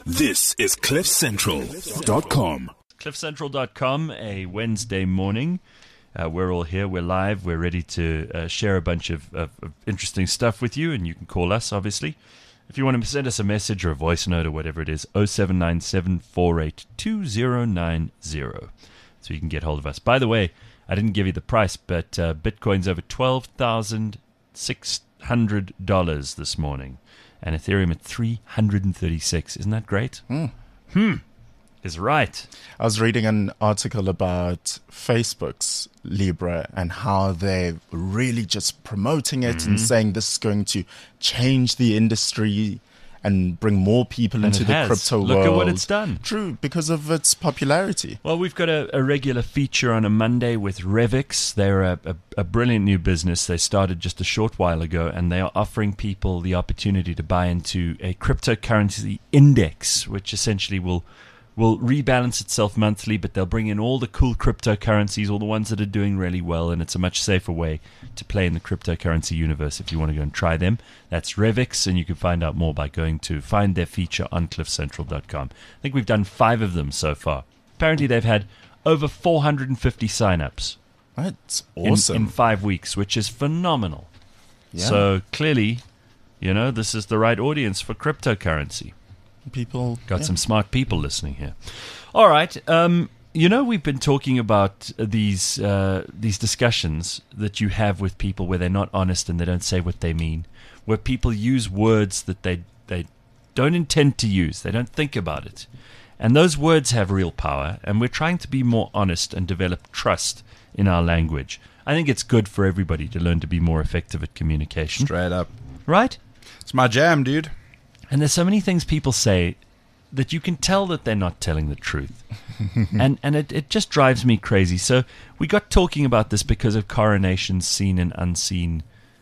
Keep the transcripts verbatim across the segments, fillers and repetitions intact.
This is cliff central dot com. cliff central dot com, a Wednesday morning. Uh, we're all here. We're live. We're ready to uh, share a bunch of, of, of interesting stuff with you, and you can call us, obviously. If you want to send us a message or a voice note or whatever it is, oh seven nine seven, four eight two, oh nine oh. So you can get hold of us. By the way, I didn't give you the price, but uh, Bitcoin's over twelve thousand six hundred dollars this morning, and Ethereum at three hundred thirty-six. Isn't that great? Mm. Hmm. Is right. I was reading an article about Facebook's Libra and how they're really just promoting it Mm-hmm. and saying this is going to change the industry and bring more people And into it the has. crypto Look world. at what it's done. True, because of its popularity. Well, we've got a, a regular feature on a Monday with Revix. They're a, a, a brilliant new business. They started just a short while ago, and they are offering people the opportunity to buy into a cryptocurrency index, which essentially will will rebalance itself monthly, but they'll bring in all the cool cryptocurrencies, all the ones that are doing really well, and it's a much safer way to play in the cryptocurrency universe if you want to go and try them. That's Revix, and you can find out more by going to find their feature on cliff central dot com. I think we've done five of them so far. Apparently they've had over four hundred fifty signups That's in, awesome. in five weeks, which is phenomenal. Yeah. So clearly, you know, this is the right audience for cryptocurrency. People Got yeah. some smart people listening here. All right. Um, you know, we've been talking about these uh, these discussions that you have with people where they're not honest and they don't say what they mean, where people use words that they they don't intend to use. They don't think about it. And those words have real power, and we're trying to be more honest and develop trust in our language. I think it's good for everybody to learn to be more effective at communication. Straight up. Right? It's my jam, dude. And there's so many things people say that you can tell that they're not telling the truth. and and it, it just drives me crazy. So we got talking about this because of Coronation's Seen and Unseen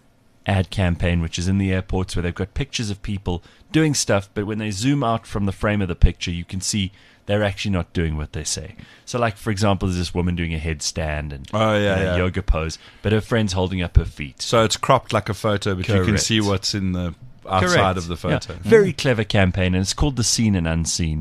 ad campaign, which is in the airports where they've got pictures of people doing stuff, but when they zoom out from the frame of the picture, you can see they're actually not doing what they say. So like, for example, there's this woman doing a headstand and Oh, yeah, a yeah. yoga pose, but her friend's holding up her feet. So it's cropped like a photo, but you can Correct. see what's in the outside Correct. of the Yeah. photo. Very clever campaign, and it's called The Seen and Unseen.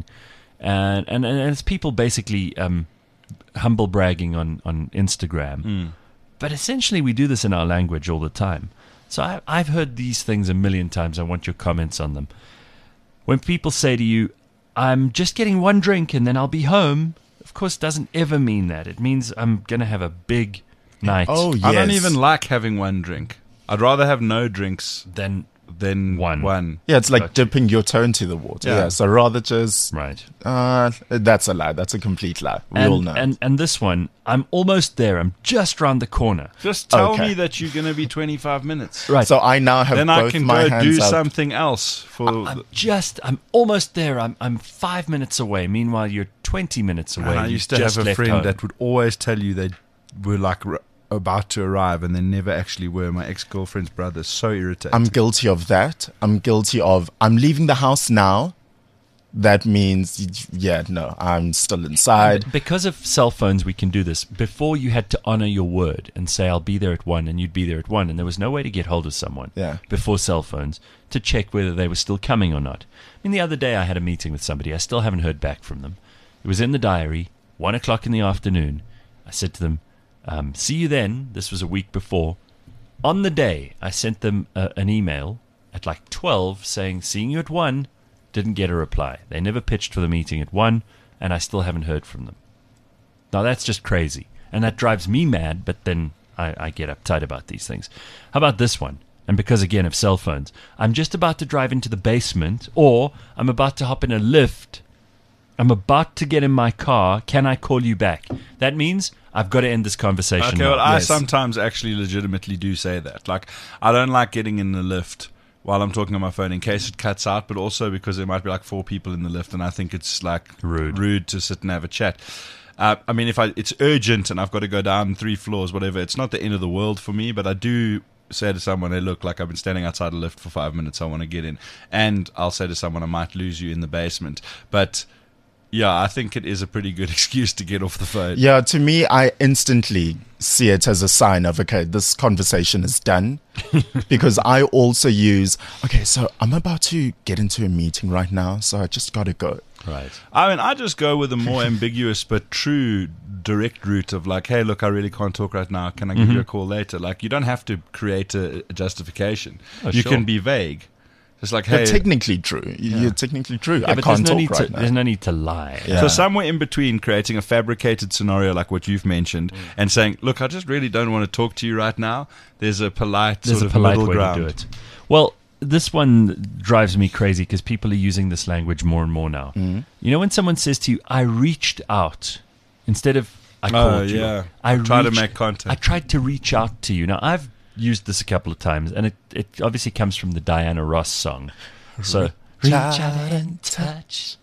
And and, and it's people basically um, humble bragging on, on Instagram. Mm. But essentially, we do this in our language all the time. So I, I've heard these things a million times. I want your comments on them. When people say to you, I'm just getting one drink and then I'll be home, of course, doesn't ever mean that. It means I'm going to have a big night. Oh, yes. I don't even like having one drink. I'd rather have no drinks Then, than One. one. Yeah, it's like Gotcha. dipping your toe into the water. Yeah. Yeah. So rather just right. uh that's a lie. That's a complete lie. We and, all know. And, and this one, I'm almost there. I'm just round the corner. Just tell Okay. me that you're going to be twenty-five minutes. Right. So I now have Then both I can my go hands do up. something else. For I'm just, I'm almost there. I'm, I'm five minutes away. Meanwhile, you're twenty minutes away. And I You used to just have a left friend home. that would always tell you they were like r- about to arrive and they never actually were. My ex-girlfriend's brother. So irritating. I'm guilty of that. I'm guilty of I'm leaving the house now. That means yeah, no, I'm still inside. Because of cell phones, we can do this. Before, you had to honor your word and say, I'll be there at one, and you'd be there at one. And there was no way to get hold of someone Yeah. before cell phones to check whether they were still coming or not. I mean, the other day I had a meeting with somebody. I still haven't heard back from them. It was in the diary, one o'clock in the afternoon. I said to them, um, see you then. This was a week before. On the day, I sent them uh, an email at like twelve saying, seeing you at one. Didn't get a reply. They never pitched for the meeting at one, and I still haven't heard from them. Now, that's just crazy, and that drives me mad, but then I, I get uptight about these things. How about this one? And because, again, of cell phones, I'm just about to drive into the basement, or I'm about to hop in a lift. I'm about to get in my car. Can I call you back? That means I've got to end this conversation Okay, now. well, I Yes. sometimes actually legitimately do say that. Like, I don't like getting in the lift while I'm talking on my phone in case it cuts out, but also because there might be like four people in the lift, and I think it's like Rude. rude to sit and have a chat. Uh, I mean, if I it's urgent and I've got to go down three floors, whatever, it's not the end of the world for me, but I do say to someone, hey, look, like I've been standing outside a lift for five minutes, I want to get in. And I'll say to someone, I might lose you in the basement. But yeah, I think it is a pretty good excuse to get off the phone. Yeah, to me, I instantly see it as a sign of, okay, this conversation is done. Because I also use, okay, so I'm about to get into a meeting right now, so I just got to go. Right. I mean, I just go with a more ambiguous but true direct route of like, hey, look, I really can't talk right now. Can I give Mm-hmm. you a call later? Like, you don't have to create a, a justification. Oh, you sure. can be vague. It's like, You're hey, technically true. You're technically true. Yeah, I but can't there's no talk need right to, now. There's no need to lie. Yeah. so somewhere in between creating a fabricated scenario like what you've mentioned Mm. and saying, look, I just really don't want to talk to you right now. There's a polite There's sort a of polite middle way ground. to do it. Well, this one drives me crazy because people are using this language more and more now. Mm-hmm. You know, when someone says to you, I reached out, instead of I Oh, called you. yeah. I Try to reached- make contact. I tried to reach out to you. Now, I've used this a couple of times, and it, it obviously comes from the Diana Ross song. So, reach out and touch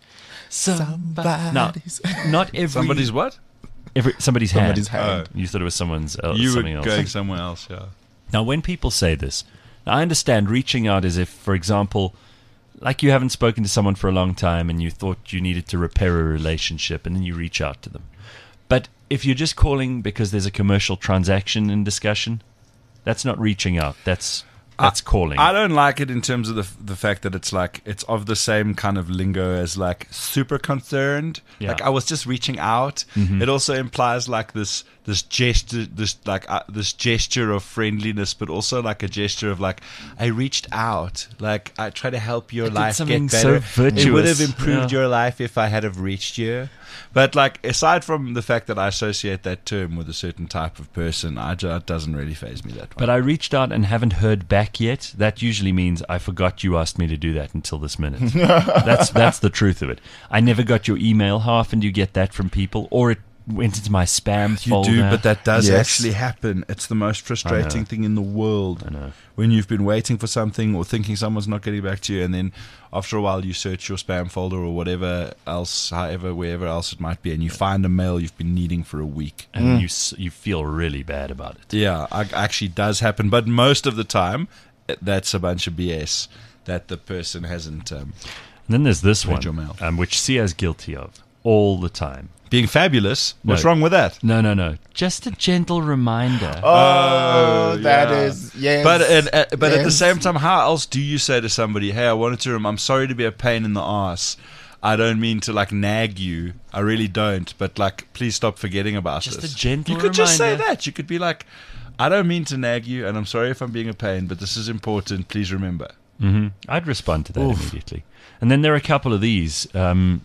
somebody. Now, Somebody's- not every... Somebody's what? every somebody's hand. Somebody's hand. You thought it was someone's uh, You were something else. going somewhere else, yeah. Now, when people say this, now I understand reaching out is if, for example, like you haven't spoken to someone for a long time and you thought you needed to repair a relationship and then you reach out to them. But if you're just calling because there's a commercial transaction in discussion, that's not reaching out. That's that's calling. I don't like it in terms of the the fact that it's like it's of the same kind of lingo as like super concerned. Yeah. Like I was just reaching out. Mm-hmm. It also implies like this this gesture, this like uh, this gesture of friendliness, but also like a gesture of like I reached out. Like I try to help your I did life something get so better. It would have virtuous. improved Yeah. your life if I had have reached you. But like aside from the fact that I associate that term with a certain type of person, I ju- it doesn't really faze me that way. But I reached out and haven't heard back yet. That usually means I forgot you asked me to do that until this minute. that's that's the truth of it. I never got your email. How often do you get that from people? Or it went into my spam You folder. do, but that does Yes. actually happen. It's the most frustrating I know. thing in the world. I know. When you've been waiting for something or thinking someone's not getting back to you, and then after a while you search your spam folder or whatever else, however, wherever else it might be, and you find a mail you've been needing for a week. And you s- you feel really bad about it. Yeah, it actually does happen, but most of the time, eh, that's a bunch of B S that the person hasn't. Um, And then there's this Read one, your mail. um, which Sia's guilty of all the time. being fabulous. What's No. wrong with that? No, no, no. Just a gentle reminder. Oh, that yeah. is yes. But and, uh, but at the Yes. same time, how else do you say to somebody, "Hey, I wanted to. Rem- I'm sorry to be a pain in the ass. I don't mean to like nag you. I really don't. But like, please stop forgetting about Just this." a gentle You could just say reminder. that. You could be like, "I don't mean to nag you, and I'm sorry if I'm being a pain, but this is important. Please remember." hmm I'd respond to that Oof. immediately. And then there are a couple of these. Um,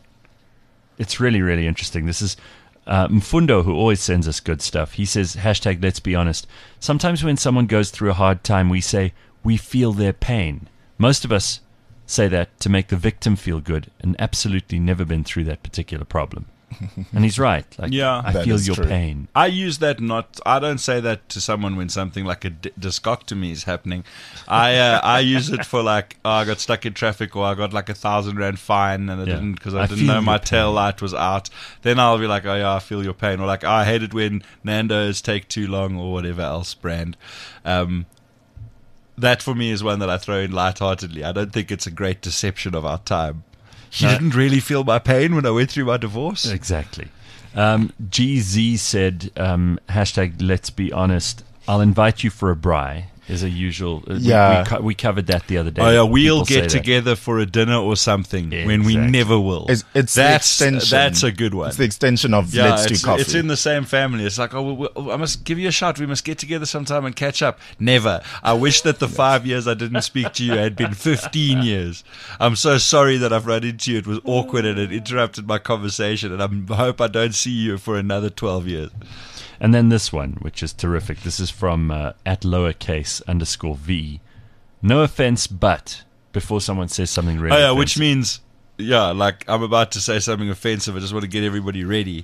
it's really, really interesting. This is uh, Mfundo, who always sends us good stuff. He says, hashtag let's be honest. Sometimes when someone goes through a hard time, we say, we feel their pain. Most of us say that to make the victim feel good and absolutely never been through that particular problem. And he's right. Like, Yeah. I That feel is your true. pain. I use that not. I don't say that to someone when something like a d- discoctomy is happening. I uh, I use it for like, oh, I got stuck in traffic, or I got like a thousand rand fine, and I Yeah. didn't because I, I didn't feel know your my pain. tail light was out. Then I'll be like, oh yeah, I feel your pain, or like, oh, I hate it when Nando's take too long, or whatever else brand. Um, that for me is one that I throw in lightheartedly. I don't think it's a great deception of our time. You No. didn't really feel my pain when I went through my divorce. Exactly. Um, G Z said, um, hashtag let's be honest, I'll invite you for a braai is a usual. uh, we- Yeah. We, co- we covered that the other day. Oh yeah, People we'll say get that. together for a dinner or something when we Exactly. never will. It's, it's the that's extension. that's a good one. It's the extension of yeah, let's it's, do coffee. it's in the same family. It's like, oh, we, we, I must give you a shot. We must get together sometime and catch up. Never. I wish that the five years I didn't speak to you had been fifteen years. I'm so sorry that I've run into you. It was awkward and it interrupted my conversation. And I hope I don't see you for another twelve years. And then this one, which is terrific. This is from uh, at lowercase underscore v. No offense, but before someone says something really Oh yeah, offensive. which means yeah, like I'm about to say something offensive. I just want to get everybody ready.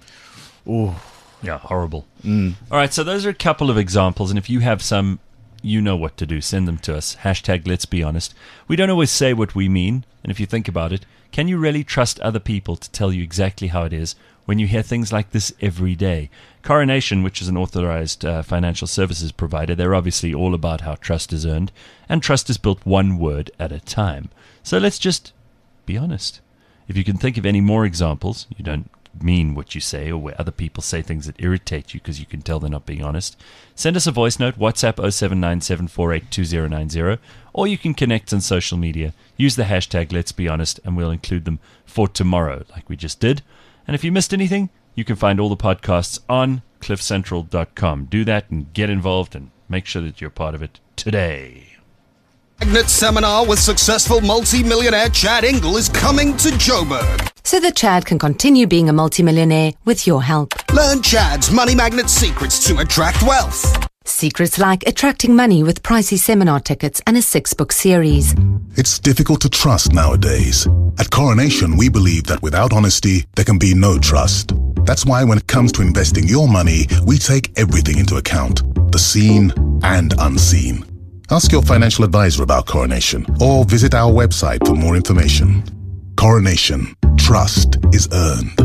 Yeah, horrible. All right, so those are a couple of examples, and if you have some, you know what to do. Send them to us. Hashtag let's be honest. We don't always say what we mean, and if you think about it, can you really trust other people to tell you exactly how it is when you hear things like this every day? Coronation, which is an authorized uh, financial services provider, they're obviously all about how trust is earned, and trust is built one word at a time. So let's just be honest. If you can think of any more examples, you don't mean what you say, or where other people say things that irritate you because you can tell they're not being honest, send us a voice note, WhatsApp oh seven nine seven four eight two oh nine oh, or you can connect on social media. Use the hashtag Let's Be Honest, and we'll include them for tomorrow, like we just did. And if you missed anything, you can find all the podcasts on cliff central dot com. Do that and get involved and make sure that you're part of it today. Magnet Seminar with successful multi-millionaire Chad Ingle is coming to Joburg. So that Chad can continue being a multimillionaire with your help. Learn Chad's money magnet secrets to attract wealth. Secrets like attracting money with pricey seminar tickets and a six-book series. It's difficult to trust nowadays. At Coronation, we believe that without honesty, there can be no trust. That's why when it comes to investing your money, we take everything into account, the seen and unseen. Ask your financial advisor about Coronation or visit our website for more information. Coronation. Trust is earned.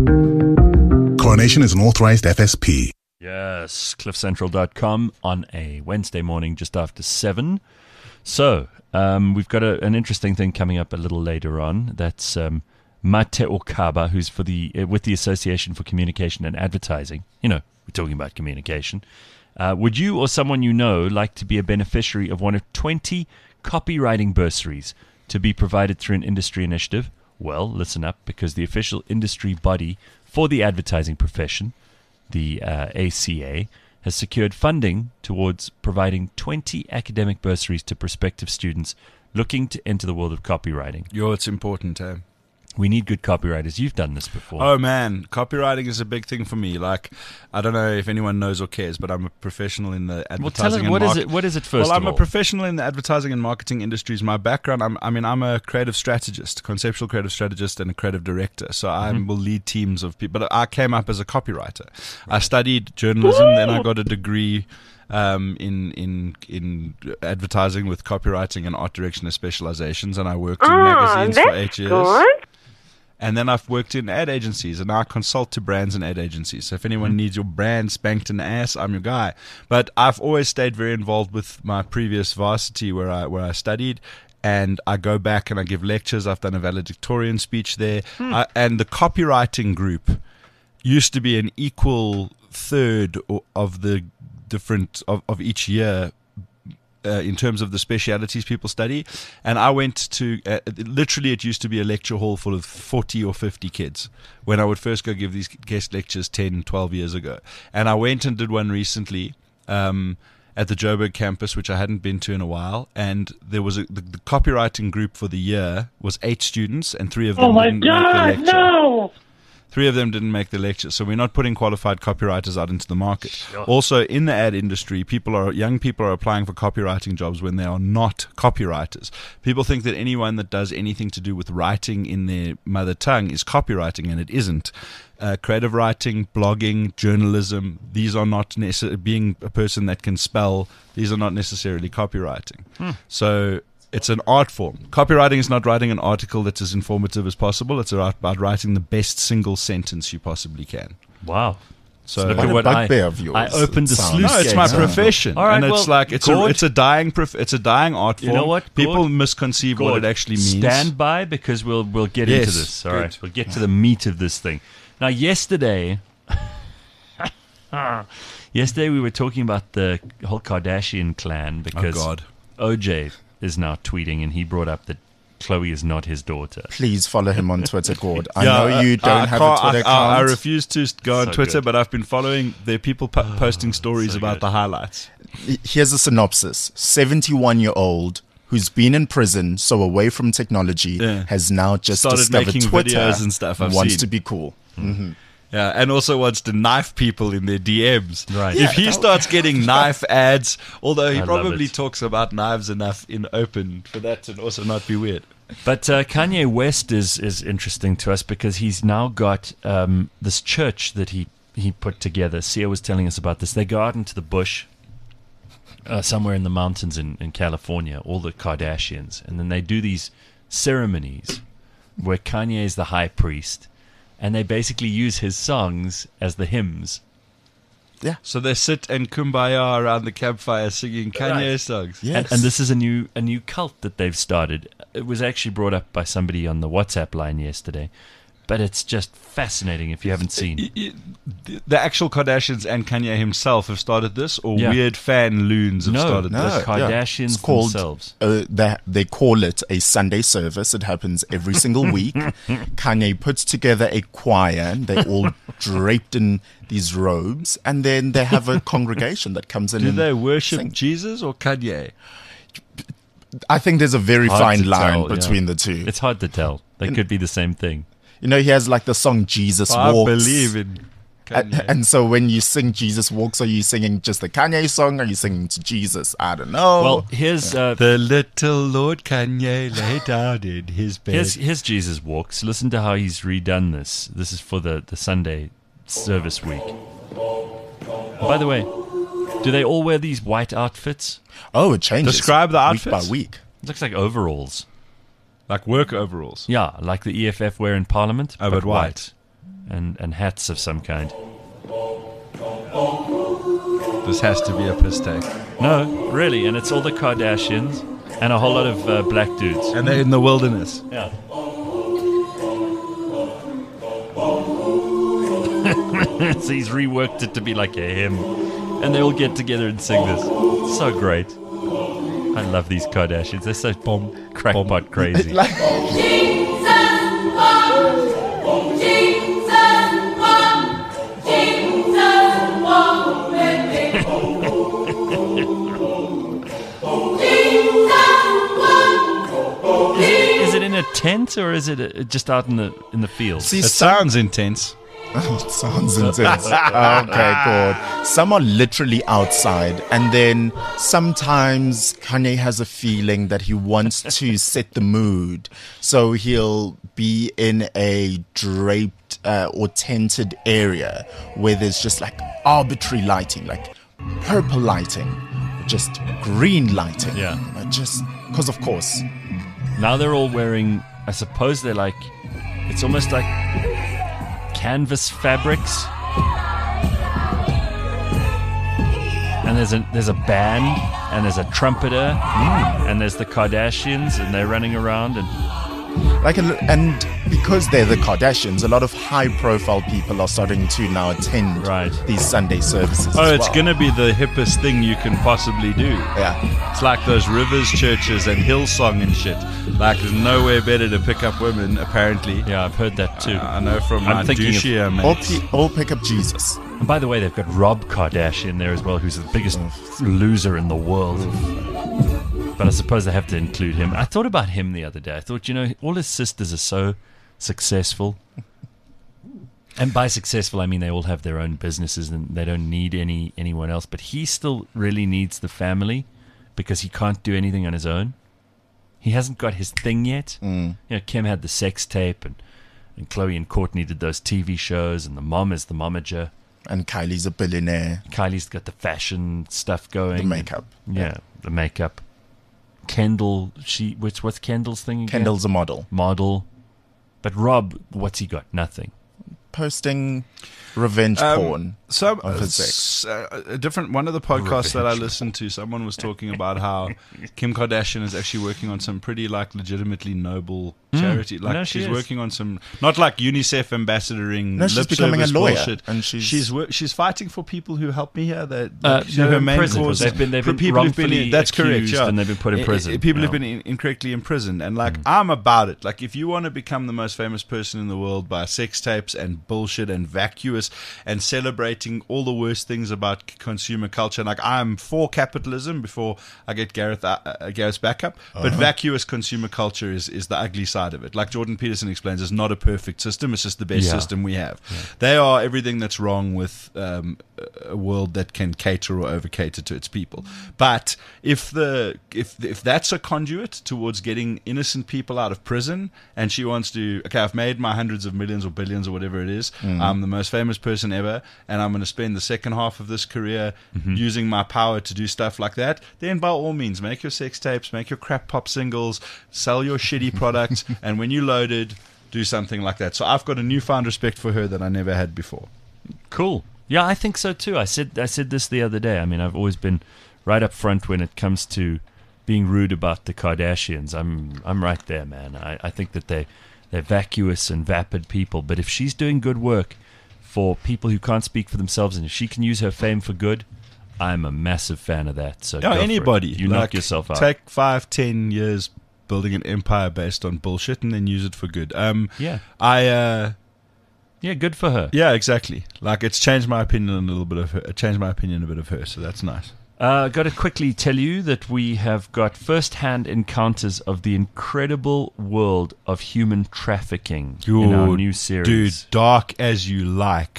Coronation is an authorized F S P. Yes, cliff central dot com on a Wednesday morning just after seven. So, um, we've got a, an interesting thing coming up a little later on. That's um, Mate Okaba, who's for the uh, with the Association for Communication and Advertising. You know, we're talking about communication. Uh, would you or someone you know like to be a beneficiary of one of twenty copywriting bursaries to be provided through an industry initiative? Well, listen up, because the official industry body for the advertising profession, the uh, A C A, has secured funding towards providing twenty academic bursaries to prospective students looking to enter the world of copywriting. Yo, it's important, eh? We need good copywriters. You've done this before. Oh, man. Copywriting is a big thing for me. Like, I don't know if anyone knows or cares, but I'm a professional in the advertising well, tell us, and what market- is it? What is it first Well, I'm of all? a professional in the advertising and marketing industries. My background, I'm, I mean, I'm a creative strategist, conceptual creative strategist and a creative director. So I Mm-hmm. will lead teams of people. But I came up as a copywriter. I studied journalism, then I got a degree um, in in in advertising with copywriting and art direction as specializations, and I worked in magazines for eight years. Good. And then I've worked in ad agencies, and I consult to brands and ad agencies. So if anyone needs your brand spanked in the ass, I'm your guy. But I've always stayed very involved with my previous varsity where I where I studied, and I go back and I give lectures. I've done a valedictorian speech there, I, and the copywriting group used to be an equal third o- of the different of, of each year. Uh, in terms of the specialities people study, and I went to uh, literally it used to be a lecture hall full of forty or fifty kids when I would first go give these guest lectures ten, twelve years ago. And I went and did one recently um, at the Joburg campus, which I hadn't been to in a while, and there was a, the, the copywriting group for the year was eight students, and three of them Oh my didn't make the God, lecture. no! Three of them didn't make the lecture, so we're not putting qualified copywriters out into the market. Also, in the ad industry, people are young people are applying for copywriting jobs when they are not copywriters. People think that anyone that does anything to do with writing in their mother tongue is copywriting, and it isn't. Uh, creative writing, blogging, journalism, these are not necessarily, being a person that can spell, these are not necessarily copywriting. Hmm. So it's an art form. Copywriting is not writing an article that's as informative as possible. It's about writing the best single sentence you possibly can. Wow. So Look What at a what I, bugbear of yours I opened a it sounds. sluice no, it's gate. my Yeah. profession, All right, and it's well, like it's a Gord- it's a dying prof- it's a dying art You form. know what, People Gord? misconceive what Gord, it actually means. Stand by, because we'll we'll get Yes, into this. All good. right, we'll get to the meat of this thing. Now, yesterday, yesterday we were talking about the whole Kardashian clan Oh because God! O J is now tweeting, and he brought up that Chloe is not his daughter. Please follow him on Twitter, Gord. I Yeah, know you uh, don't I have can't- a Twitter I, I, I account. refuse to go on So Twitter, good. but I've been following. There are people po- posting stories so about good. the highlights. Here's a synopsis. seventy-one-year-old who's been in prison, so away from technology, Yeah. has now just Started discovered making Twitter videos and stuff, I've wants seen. to be cool. Yeah, and also wants to knife people in their D Ms. Right. If Yeah, he starts getting knife ads, although he I love probably it. talks about knives enough in open for that to also not be weird. But uh, Kanye West is is interesting to us because he's now got um, this church that he, he put together. Sia was telling us about this. They go out into the bush, uh, somewhere in the mountains in, in California, all the Kardashians, and then they do these ceremonies where Kanye is the high priest, and they basically use his songs as the hymns. Yeah. So they sit and kumbaya around the campfire singing Kanye Right. songs. Yes. And, and this is a new a new cult that they've started. It was actually brought up by somebody on the WhatsApp line yesterday, but it's just fascinating if you haven't seen. Y- y- The the actual Kardashians and Kanye himself have started this, or Yeah. weird fan loons have No, started No, this? yeah. Kardashians It's called, themselves. Uh, they, they call it a Sunday service. It happens every single week. Kanye puts together a choir, and they're all draped in these robes, and then they have a congregation that comes in. Do and they worship sing. Jesus or Kanye? I think there's a very Hard fine to line tell, yeah. between the two. It's hard to tell. They could be the same thing. You know, he has like the song Jesus I Walks. believe in And, Kanye. and so when you sing Jesus Walks, are you singing just the Kanye song? Or are you singing to Jesus? I don't know. Well, here's uh, the little Lord Kanye lay down in his bed. here's here's Jesus Walks. Listen to how he's redone this. This is for the, the Sunday service week. By the way, do they all wear these white outfits? oh, it changes. Describe the week outfits. by week. It looks like overalls. Like work overalls. Yeah, like the E F F wear in Parliament, Oh, but white. and and hats of some kind. This has to be a piss take. No, really, and it's all the Kardashians and a whole lot of uh, black dudes. And they're in the wilderness. Yeah. So he's reworked it to be like a hymn, and they all get together and sing this. So great. I love these Kardashians. They're so bomb crackpot crazy. Like, Is it in a tent or is it uh, just out in the in the field? see, It some, sounds intense. it sounds intense. Okay, good. Some are literally outside, and then sometimes Kanye has a feeling that he wants to set the mood, so he'll be in a draped uh, or tented area where there's just like arbitrary lighting, like purple lighting, just green lighting. Yeah. Uh, just because, of course. Now they're all wearing, I suppose they're like, it's almost like canvas fabrics. And there's a there's a band, and there's a trumpeter, and there's the Kardashians, and they're running around, and Like, and because they're the Kardashians, a lot of high-profile people are starting to now attend Right. these Sunday services. Oh, as it's well. going to be the hippest thing you can possibly do. Yeah. It's like those Rivers churches and Hillsong and shit. Like, there's nowhere better to pick up women, apparently. yeah, I've heard that too. I know from I'm my thinking of- douchier All, mates. pe- all pick up Jesus. And by the way, they've got Rob Kardashian there as well, who's the biggest loser in the world. But I suppose they have to include him. I thought about him the other day. I thought, you know, all his sisters are so successful. And by successful, I mean they all have their own businesses and they don't need any anyone else. But he still really needs the family because he can't do anything on his own. He hasn't got his thing yet. Mm. You know, Kim had the sex tape, and, and Chloe and Courtney did those T V shows, and the mom is the momager. And Kylie's a billionaire. Kylie's got the fashion stuff going. The makeup. Yeah, the makeup. Kendall, she which what's Kendall's thing again? Kendall's a model. Model. But Rob, what's he got? Nothing. Posting revenge Um, porn. So, of his uh, s- uh, a different one of the podcasts that I listened to, someone was talking about how Kim Kardashian is actually working on some pretty like legitimately noble charity. Like No, she she's is. working on some not like UNICEF ambassadoring. No, she's lip becoming a service lawyer, bullshit. and she's- she's wor- she's fighting for people who help me here. That Uh, like, they're her in main prison. cause They've been- they've for been people who've been wrongfully in, that's correct, accused yeah. and they've been put in I- I- prison. People Yeah. have been in, incorrectly imprisoned, and like I'm about it. Like if you want to become the most famous person in the world by sex tapes and bullshit and vacuous and celebrating all the worst things about c- consumer culture, like I'm for capitalism before I get Gareth uh, uh, Gareth's backup, but vacuous consumer culture is is the ugly side of it. Like Jordan Peterson explains, it's not a perfect system; it's just the best Yeah. system we have. They are everything that's wrong with um, a world that can cater or over cater to its people. But if the if if that's a conduit towards getting innocent people out of prison, and she wants to, okay, I've made my hundreds of millions or billions or whatever it is, I'm the most famous person ever, and I'm going to spend the second half of this career using my power to do stuff like that, then by all means, make your sex tapes, make your crap pop singles, sell your shitty products, and when you're loaded, do something like that. So I've got a newfound respect for her that I never had before. Cool. Yeah, I think so too. I said I said this the other day. I mean, I've always been right up front when it comes to being rude about the Kardashians. I'm I'm right there, man. I, I think that they they're vacuous and vapid people. But if she's doing good work for people who can't speak for themselves, and if she can use her fame for good, I'm a massive fan of that. So Yeah, go for it. anybody. You Like, knock yourself out. Take five, ten years building an empire based on bullshit and then use it for good. Um, Yeah. I, uh, Yeah, good for her. yeah, exactly. Like, it's changed my opinion a little bit of her. It changed my opinion a bit of her, so that's nice. Uh, got to quickly tell you that we have got first-hand encounters of the incredible world of human trafficking in our Ooh, new series. Dude, dark as you like.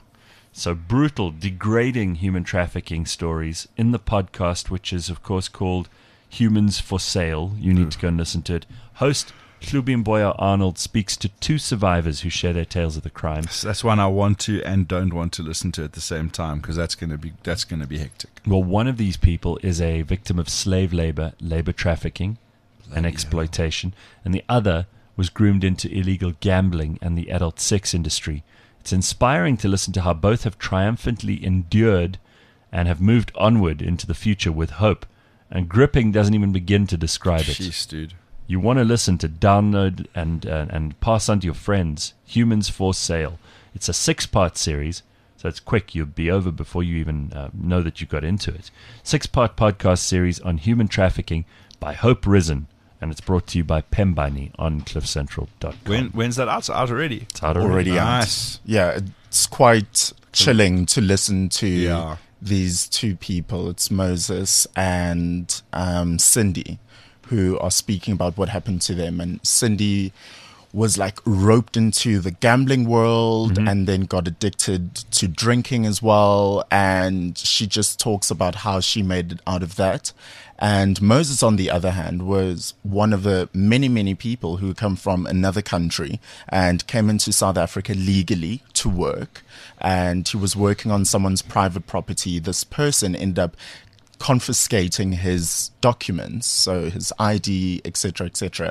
So brutal, degrading human trafficking stories in the podcast, which is, of course, called Humans for Sale. You need to go and listen to it. Host Hlubim Boya Arnold speaks to two survivors who share their tales of the crime. That's one I want to and don't want to listen to at the same time, because that's going to be that's going to be hectic. Well, one of these people is a victim of slave labor, labor trafficking, and exploitation, and the other was groomed into illegal gambling and the adult sex industry. It's inspiring to listen to how both have triumphantly endured and have moved onward into the future with hope. And gripping doesn't even begin to describe it. Jeez, dude. You want to listen to, download, and uh, and pass on to your friends. Humans for Sale. It's a six-part series, so it's quick. You'll be over before you even uh, know that you got into it. Six-part podcast series on human trafficking by Hope Risen, and it's brought to you by Pembani on cliff central dot com. When, when's that out? It's out already. It's out already. Already Nice. out. Yeah, it's quite chilling to listen to Yeah. these two people. It's Moses and um, Cindy, who are speaking about what happened to them. And Cindy was like roped into the gambling world Mm-hmm. and then got addicted to drinking as well. And she just talks about how she made it out of that. And Moses, on the other hand, was one of the many, many people who come from another country and came into South Africa legally to work. And he was working on someone's private property. This person ended up confiscating his documents, so his I D, et cetera, et cetera,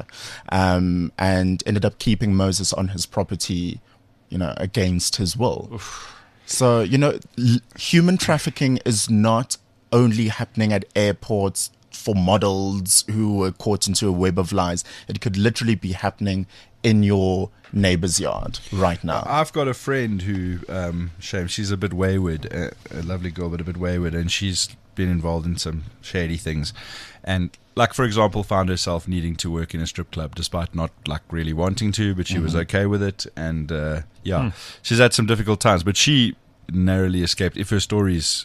um, and ended up keeping Moses on his property, you know, against his will. Oof. So, you know, l- human trafficking is not only happening at airports for models who were caught into a web of lies. It could literally be happening in your neighbor's yard right now. I've got a friend who, um, shame, she's a bit wayward, a, a lovely girl, but a bit wayward, and she's been involved in some shady things. And, like, for example, found herself needing to work in a strip club despite not, like, really wanting to, but she mm-hmm. was okay with it. And, uh, yeah, hmm. she's had some difficult times, but she narrowly escaped. If her stories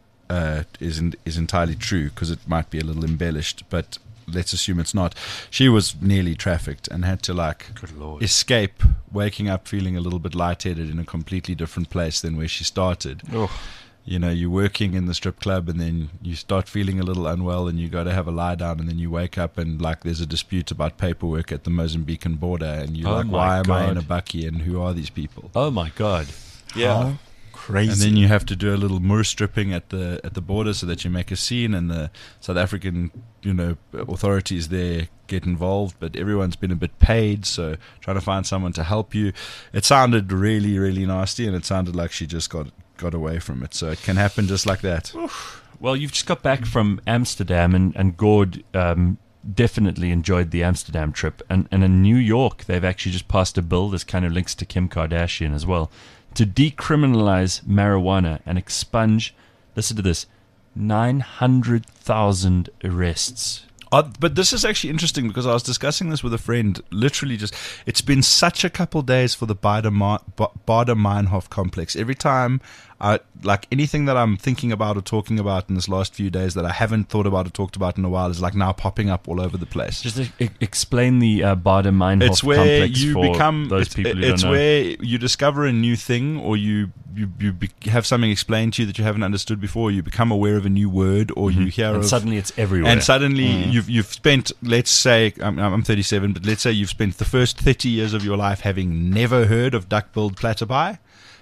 uh, isn't is entirely true, because it might be a little embellished, but let's assume it's not. She was nearly trafficked and had to, like, escape, waking up feeling a little bit lightheaded in a completely different place than where she started. Oh. You know, you're working in the strip club and then you start feeling a little unwell and you got to have a lie down, and then you wake up and, like, there's a dispute about paperwork at the Mozambican border, and you're oh like, why am God. I in a bucky and who are these people? Oh my God. Yeah. How crazy. And then you have to do a little moor stripping at the at the border so that you make a scene, and the South African, you know, authorities there get involved, but everyone's been a bit paid, so trying to find someone to help you. It sounded really, really nasty, and it sounded like she just got got away from it. So it can happen just like that. Oof. Well, you've just got back from Amsterdam, and, and Gord um, definitely enjoyed the Amsterdam trip. And, and in New York, they've actually just passed a bill, this kind of links to Kim Kardashian as well, to decriminalize marijuana and expunge, listen to this, nine hundred thousand arrests. Uh, but this is actually interesting, because I was discussing this with a friend. Literally, just it's been such a couple days for the Baader-Meinhof complex. Every time, I like anything that I'm thinking about or talking about in this last few days that I haven't thought about or talked about in a while is like now popping up all over the place. Just e- explain the uh, Baader-Meinhof it's where complex you for become, those it's, people who it's don't know. where you discover a new thing, or you you, you be, have something explained to you that you haven't understood before. You become aware of a new word, or mm-hmm. you hear and of, suddenly it's everywhere. And suddenly mm. you've you've spent, let's say, I'm, I'm thirty-seven, but let's say you've spent the first thirty years of your life having never heard of duck-billed platypi.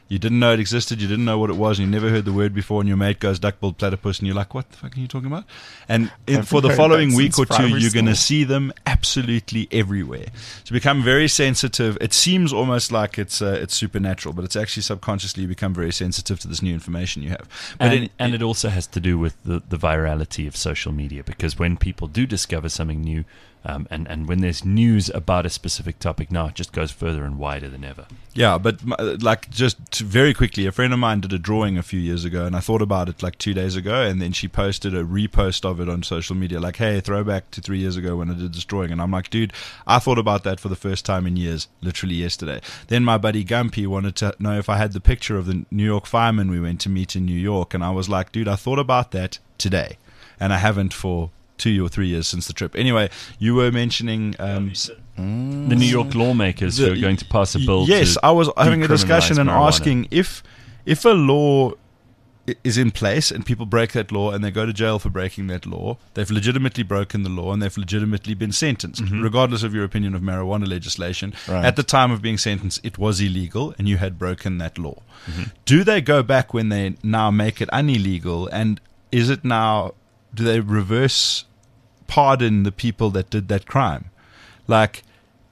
You didn't know it existed. You didn't know what it was. And you never heard the word before. And your mate goes duck-billed platypus. And you're like, what the fuck are you talking about? And in, for the heard following that week or since two, primary you're going to school. see them absolutely everywhere. So become very sensitive. It seems almost like it's uh, it's supernatural, but it's actually subconsciously you become very sensitive to this new information you have. But And, in, and it also has to do with the, the virality of social media, because when people do discover something new, um, and, and when there's news about a specific topic now, it just goes further and wider than ever. Yeah, but m- like just to very quickly, a friend of mine did a drawing a few years ago, and I thought about it like two days ago, and then she posted a repost of it on social media, like, hey, throwback to three years ago when I did this drawing. And I'm like, dude, I thought about that for the first time in years, literally yesterday. Then my buddy Gumpy wanted to know if I had the picture of the New York fireman we went to meet in New York, and I was like, dude, I thought about that today, and I haven't for two or three years since the trip. Anyway, you were mentioning um, s- The New York lawmakers who the- are going to pass a bill. Yes, to I was having a discussion decriminalize and marijuana. asking if if a law i- is in place and people break that law and they go to jail for breaking that law, they've legitimately broken the law and they've legitimately been sentenced, Mm-hmm. regardless of your opinion of marijuana legislation. Right. At the time of being sentenced, it was illegal and you had broken that law. Mm-hmm. Do they go back when they now make it unillegal? And is it now, do they reverse pardon the people that did that crime? Like,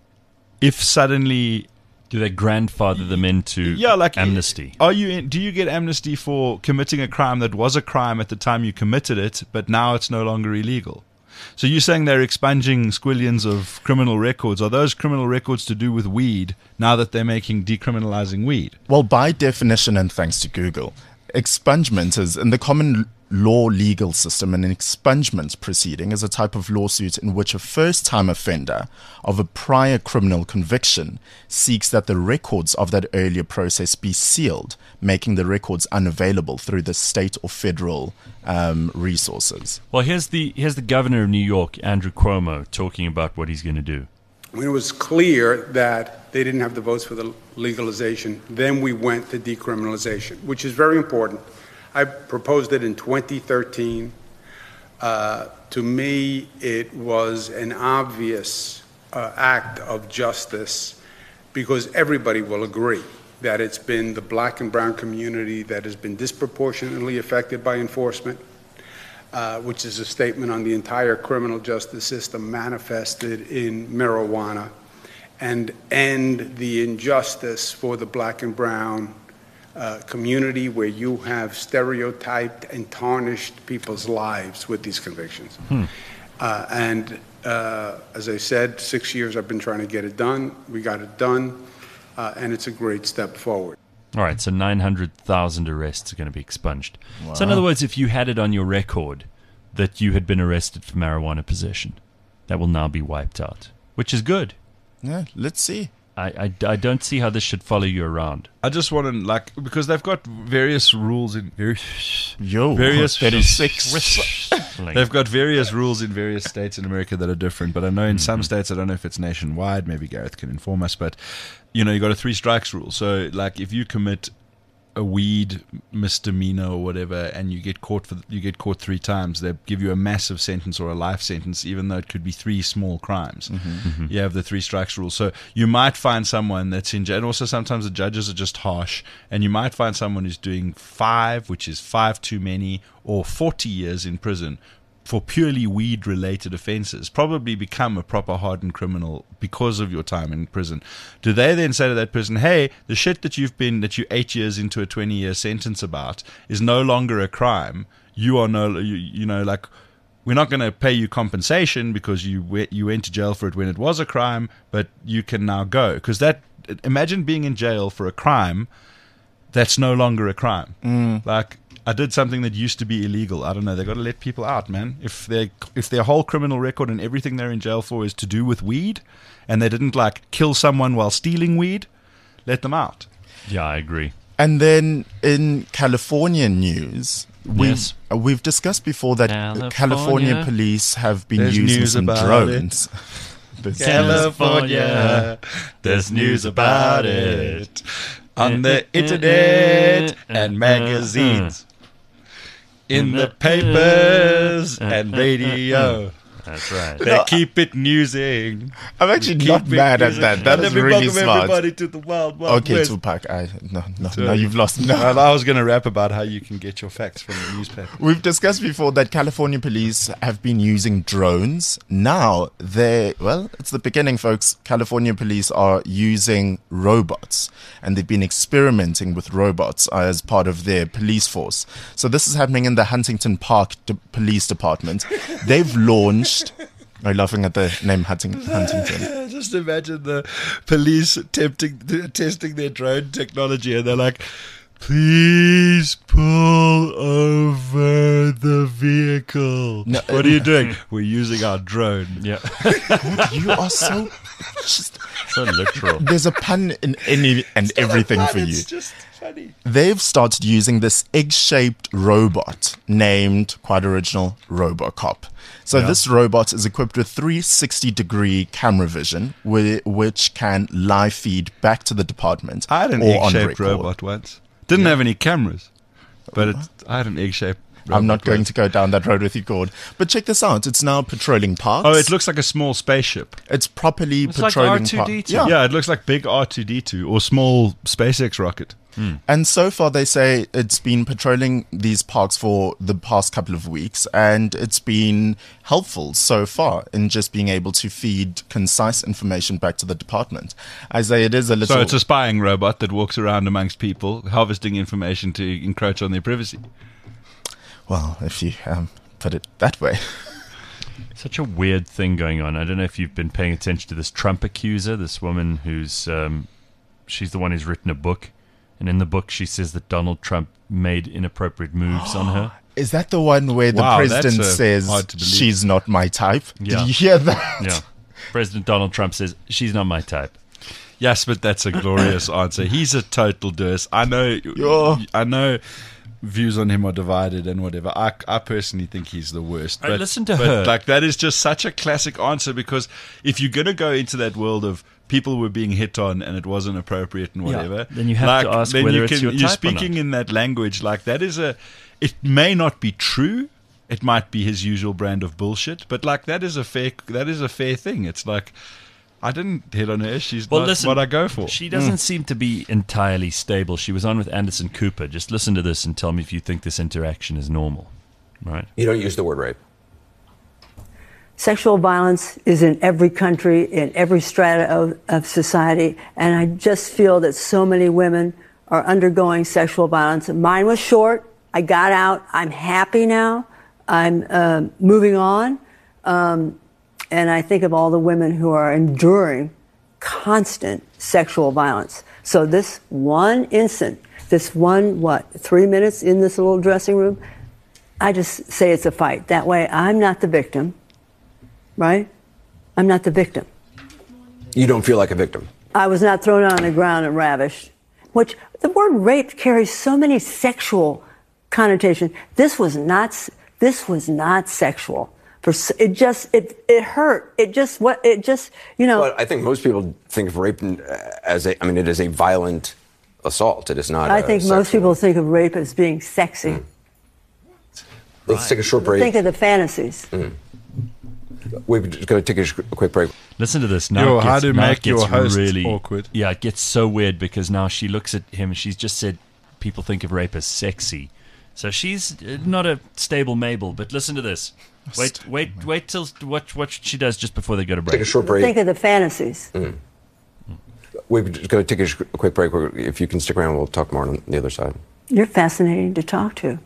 if suddenly Do they grandfather them into yeah, like amnesty? Are you? In, do you get amnesty for committing a crime that was a crime at the time you committed it, but now it's no longer illegal? So you're saying they're expunging squillions of criminal records? Are those criminal records to do with weed now that they're making decriminalizing weed? Well, by definition, and thanks to Google, expungement is in the common law legal system. An expungement proceeding is a type of lawsuit in which a first-time offender of a prior criminal conviction seeks that the records of that earlier process be sealed, making the records unavailable through the state or federal um, resources. Well, here's the here's the governor of New York, Andrew Cuomo, talking about what he's going to do. When it was clear that they didn't have the votes for the legalization, then we went to decriminalization, which is very important. I proposed it in twenty thirteen. Uh, to me, it was an obvious uh, act of justice because everybody will agree that it's been the black and brown community that has been disproportionately affected by enforcement, uh, which is a statement on the entire criminal justice system manifested in marijuana, and end the injustice for the black and brown Uh, community where you have stereotyped and tarnished people's lives with these convictions. Hmm. Uh, and uh, as I said, six years I've been trying to get it done. We got it done, uh, and it's a great step forward. All right, so nine hundred thousand arrests are going to be expunged. So in other words, if you had it on your record that you had been arrested for marijuana possession, that will now be wiped out, which is good. Yeah, let's see. I, I, I don't see how this should follow you around. I just want to, like, because they've got various rules in various Yo, various thirty-six. They've got various rules in various states in America that are different, but I know in some states, I don't know if it's nationwide, maybe Gareth can inform us, but, you know, you got a three strikes rule. So, like, if you commit a weed misdemeanor or whatever, and you get caught for you get caught three times, they give you a massive sentence or a life sentence, even though it could be three small crimes. Mm-hmm. Mm-hmm. You have the three strikes rule. So you might find someone that's in jail. And also sometimes the judges are just harsh, and you might find someone who's doing five, which is five too many, or forty years in prison for purely weed-related offences, probably become a proper hardened criminal because of your time in prison. Do they then say to that person, hey, the shit that you've been, that you're eight years into a twenty-year sentence about is no longer a crime. You are no, you, you know, like, we're not going to pay you compensation because you went, you went to jail for it when it was a crime, but you can now go. Because that, imagine being in jail for a crime that's no longer a crime. Mm. Like, I did something that used to be illegal. I don't know. They got to let people out, man. If they if their whole criminal record and everything they're in jail for is to do with weed, and they didn't like kill someone while stealing weed, let them out. Yeah, I agree. And then in California news, we, Yes. uh, we've discussed before that California. California police have been There's using news some about drones. There's- California, there's news about it on the internet and magazines, in the papers and radio. That's right. They keep it newsing. I'm actually Keep not it mad at using. that. That And is then we really welcome smart. everybody to the wild, wild Okay, west. Tupac. I no no So- no. You've lost. No. And I was going to rap about how you can get your facts from the newspaper. We've discussed before that California police have been using drones. Now they well, it's the beginning, folks. California police are using robots, and they've been experimenting with robots as part of their police force. So this is happening in the Huntington Park De- Police Department. They've launched. Are you laughing at the name Hunting- Huntington? Just imagine the police tempting, testing their drone technology, and they're like, "Please pull over the vehicle." No, what are you doing? We're using our drone. Yeah. You are so. Just, So literal. there's a pun in any and everything for you. It's just funny. They've started using this egg-shaped robot named, quite original, Robocop. So this robot is equipped with three sixty degree camera vision, whi- which can live feed back to the department. I had an or on egg-shaped record. robot once. Didn't have any cameras, but it, I had an egg-shaped robot I'm not going once. to go down that road with you, Gord. But check this out. It's now patrolling parks. Oh, it looks like a small spaceship. It's properly It's like patrolling R two D two. parks. Yeah. it looks like big R two D two or small SpaceX rocket. And so far, they say it's been patrolling these parks for the past couple of weeks, and it's been helpful so far in just being able to feed concise information back to the department. I say it is a little. So it's a spying robot that walks around amongst people, harvesting information to encroach on their privacy. well, if you um, put it that way. Such a weird thing going on. I don't know if you've been paying attention to this Trump accuser, this woman who's, um, she's the one who's written a book. And in the book, she says that Donald Trump made inappropriate moves on her. Is that the one where the Wow, that's, president uh, says hard to believe. she's not my type? Yeah. Did you hear that? Yeah. President Donald Trump says, she's not my type. Yes, but that's a glorious answer. He's a total durs. I know. Yeah. I know. Views on him are divided and whatever. I, I personally think he's the worst. I But, listen to but her. Like that is just such a classic answer, because if you're gonna go into that world of people were being hit on and it wasn't appropriate and Yeah, whatever, then you have like, to ask then whether you it's can, your you're type or speaking not. in that language. Like that is a. It may not be true. It might be his usual brand of bullshit. But like that is a fair. That is a fair thing. It's like. I didn't hit on her. She's Well, not listen, what I go for. She doesn't seem to be entirely stable. She was on with Anderson Cooper. Just listen to this and tell me if you think this interaction is normal. Right? You don't use the word rape. Sexual violence is in every country, in every strata of, of society, and I just feel that so many women are undergoing sexual violence. Mine was short. I got out. I'm happy now. I'm uh, moving on. Um, and I think of all the women who are enduring constant sexual violence. So this one instant, this one, what, three minutes in this little dressing room, I just say it's a fight. That way I'm not the victim. Right? I'm not the victim. You don't feel like a victim. I was not thrown on the ground and ravished. Which the word rape carries so many sexual connotations. This was not. This was not sexual. For it just it it hurt. It just what it just you know. But I think most people think of rape as a. I mean, it is a violent assault. It is not. I a think sexual. most people think of rape as being sexy. Mm. Let's take a short break. Think of the fantasies. Mm. We're just going to take a, sh- a quick break. Listen to this. Now Yo, it how gets, to now make it gets your host really awkward. Yeah, it gets so weird because now she looks at him and she's just said people think of rape as sexy. So she's uh, not a stable Mabel, but listen to this. Wait, wait, wait till watch what she does just before they go to break. Take a short break. Think of the fantasies. Mm. We're just going to take a, sh- a quick break. We're, if you can stick around, we'll talk more on the other side. You're fascinating to talk to.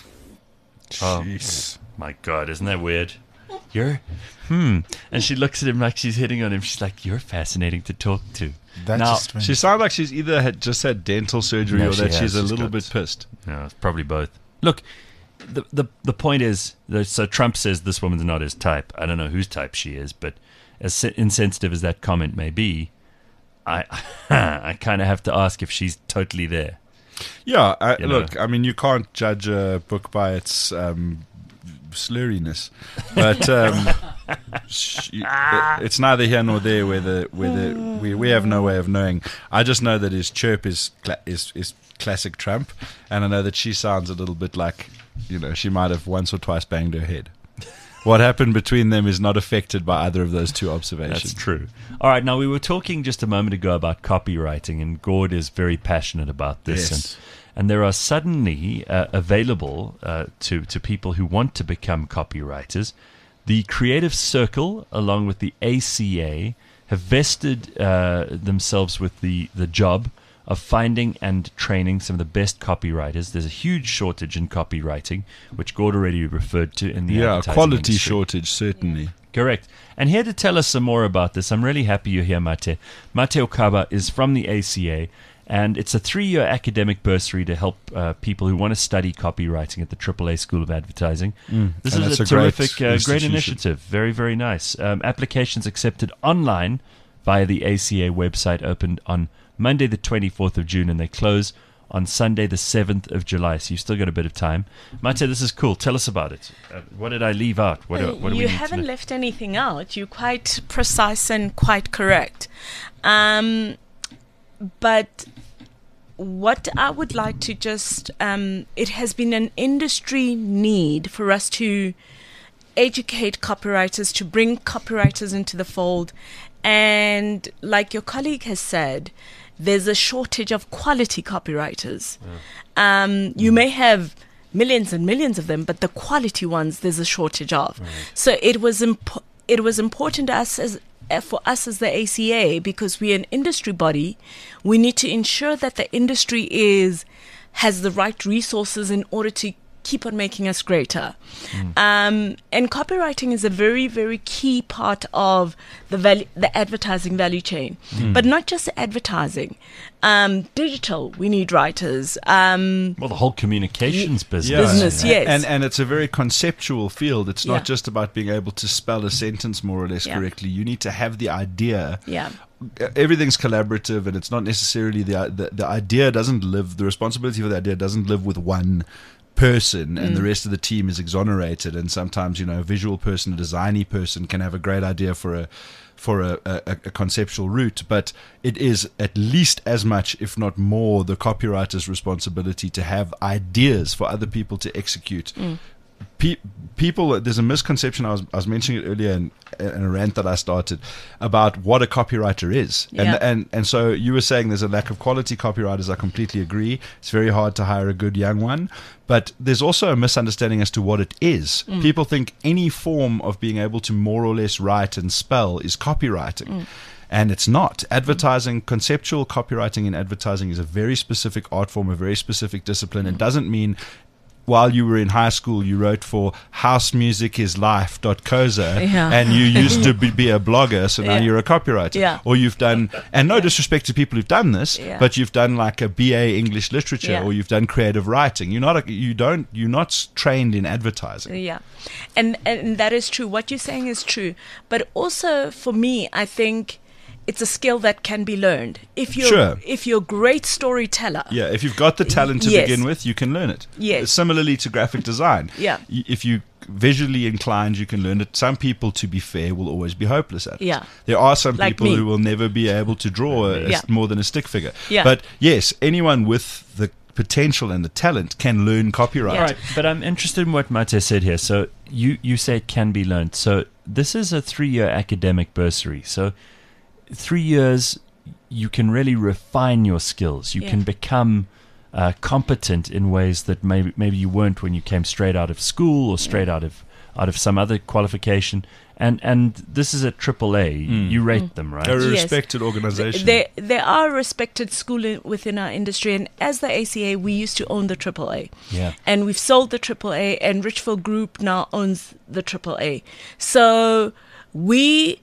Oh, my God, isn't that weird? You're, hmm. And she looks at him like she's hitting on him. She's like, you're fascinating to talk to. That now, just She sounds like she's either had just had dental surgery No, or she that has. she's a She's little got- bit pissed. No, it's probably both. Look, the the the point is, that, so Trump says this woman's not his type. I don't know whose type she is, but as se- insensitive as that comment may be, I I kind of have to ask if she's totally there. Yeah, I, You know. look, I mean, you can't judge a book by its um, slurriness, but um, sh- it's neither here nor there. Whether whether we we have no way of knowing. I just know that his chirp is cla- is is classic Trump, and I know that she sounds a little bit like, you know, she might have once or twice banged her head. what happened between them is not affected by either of those two observations. That's true. All right, now we were talking just a moment ago about copywriting, and Gord is very passionate about this. Yes. And, and there are suddenly uh, available uh, to, to people who want to become copywriters. The Creative Circle, along with the A C A, have vested uh, themselves with the, the job of finding and training some of the best copywriters. There's a huge shortage in copywriting, which Gord already referred to in the Yeah, advertising quality industry. shortage, certainly. Correct. And here to tell us some more about this, I'm really happy you're here, Mate. Mate Okaba is from the A C A, and it's a three-year academic bursary to help uh, people who want to study copywriting at the triple A School of Advertising. Mm. This And is a that's a great terrific, uh, great institution. initiative. Very, very nice. Um, applications accepted online via the A C A website, opened on Monday the twenty-fourth of June, and they close on Sunday the seventh of July. So you've still got a bit of time. Mate, this is cool. Tell us about it. Uh, what did I leave out? What, do, what do we you need haven't to know? left anything out. You're quite precise and quite correct. Um, but what I would like to just, um, it has been an industry need for us to educate copywriters, to bring copywriters into the fold. And like your colleague has said, there's a shortage of quality copywriters. Yeah. Um, you mm. may have millions and millions of them, but the quality ones, there's a shortage of. Right. So it was imp- it was important to us as uh, for us as the A C A, because we're an industry body. We need to ensure that the industry is has the right resources in order to keep on making us greater. Mm. Um, and copywriting is a very, very key part of the value, the advertising value chain. Mm. But not just advertising. Um, digital, we need writers. Um, well, the whole communications y- business. Yeah. Business, yes. And, and it's a very conceptual field. It's not Yeah. just about being able to spell a sentence more or less Yeah. correctly. You need to have the idea. Yeah. Everything's collaborative, and it's not necessarily the, the the idea doesn't live. The responsibility for the idea doesn't live with one person, and Mm. the rest of the team is exonerated. And sometimes, you know, a visual person, a designy person can have a great idea for a for a, a, a conceptual route, but it is at least as much, if not more, the copywriter's responsibility to have ideas for other people to execute. Mm. Pe- people, there's a misconception. I was I was mentioning it earlier in, in a rant that I started about what a copywriter is, Yeah. and and and so you were saying there's a lack of quality copywriters. I completely agree. It's very hard to hire a good young one, but there's also a misunderstanding as to what it is. Mm. People think any form of being able to more or less write and spell is copywriting. Mm. And it's not. Advertising, conceptual copywriting in advertising is a very specific art form, a very specific discipline. It doesn't mean while you were in high school you wrote for house music is life dot coza Yeah. and you used to be, be a blogger, so now Yeah. you're a copywriter. Yeah. Or you've done, and no disrespect to people who've done this, Yeah. but you've done like a B A English literature, Yeah. or you've done creative writing. You're not a, you don't you're not trained in advertising. Yeah, and and that is true. What you're saying is true. But also for me, I think it's a skill that can be learned. If you're Sure. if you're a great storyteller, Yeah, if you've got the talent to Yes. begin with, you can learn it. Yes. Similarly to graphic design. Yeah. Y- If you visually inclined, you can learn it. Some people, to be fair, will always be hopeless at it. Yeah. There are some Like people me. who will never be able to draw a, a Yeah. s- more than a stick figure. Yeah. But yes, anyone with the potential and the talent can learn copyright. All right, but I'm interested in what Mate said here. So you, you say it can be learned. So this is a three-year academic bursary. So three years, you can really refine your skills. You Yeah. can become uh, competent in ways that maybe maybe you weren't when you came straight out of school or straight out of out of some other qualification. And and this is a triple A. Mm. You rate Mm. them, right? They're a Yes. respected organization. They they are a respected school in, within our industry, and as the A C A, we used to own the triple A. Yeah. And we've sold the triple A, and Richfield Group now owns the triple A. So we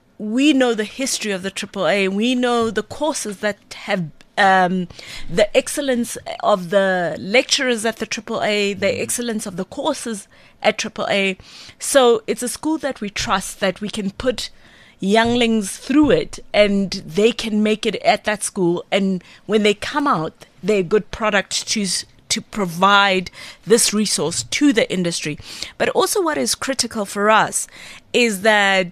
we know the history of the triple A. We know the courses that have um, the excellence of the lecturers at the triple A, the excellence of the courses at triple A. So it's a school that we trust, that we can put younglings through it and they can make it at that school. And when they come out, they're a good product to s- to provide this resource to the industry. But also what is critical for us is that